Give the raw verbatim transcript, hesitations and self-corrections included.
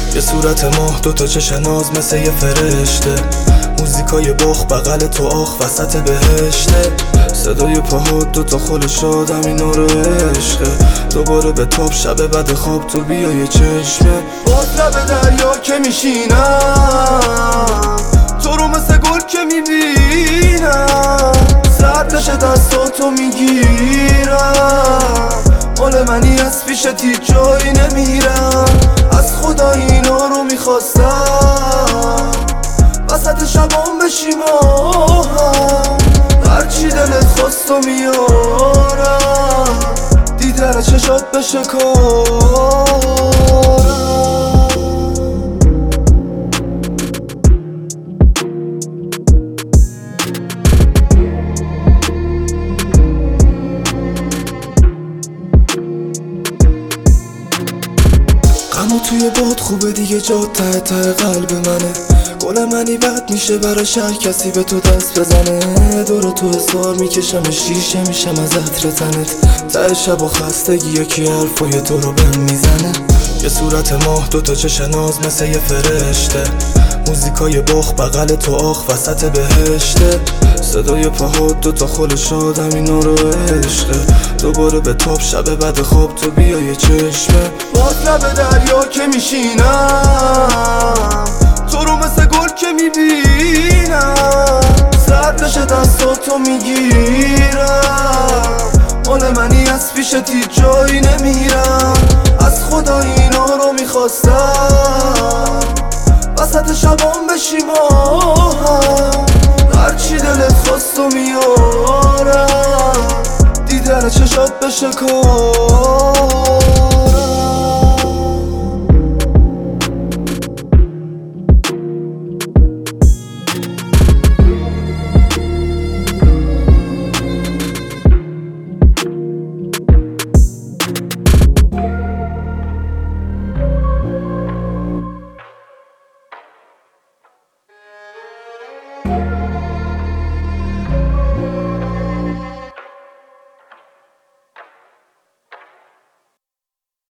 یه صورت ماه دوتا چشم ناز مثل یه فرشته، موزیکای بخ بغل تو آخ وسط بهشته، صدای پاهات دوتا خل شادم این رو عشقه، دوباره به تاب شب بعد خواب تو بیا یه چشمه. باز لب دریا که میشینم تو رو مثل گل که میبینم، سرد نشه دستاتو میگیرم، مال منی از پیشت هیچ جایی نمیرم، از خدا اینا رو میخواستم وسط شبام بشیم آهم، هرچی دلت خواست و میارم، دیدن چشات بشه کارم. غمو توی باد خوبه دیگه جات ته ته قلب منه، گل منی بد میشه برای شهر کسی به تو دست بزنه، دور تو حسار میکشم شیشه میشم از عطر تنت، ته شب و خستگی یکی حرفای تو رو بهم میزنه. یه صورت ماه دوتا چشم ناز مثل یه فرشته، موزیکای بخ بغل تو آخ وسط بهشته، صدای پاهات دوتا خل شادم اینا رو عشقه، دوباره به تاب شب بعد خواب تو بیا یه چشمه. باز لب دریا که میشینم تو رو مثل گل که میبینم، سرد نشه دستاتو میگیرم، مال منی از پیشت هیچ جایی نمیرم، از خدا اینا رو میخواستم وسط شبام بشیم آهم، هرچی دلت خواست و میارم، دیدن چشات بشه کار.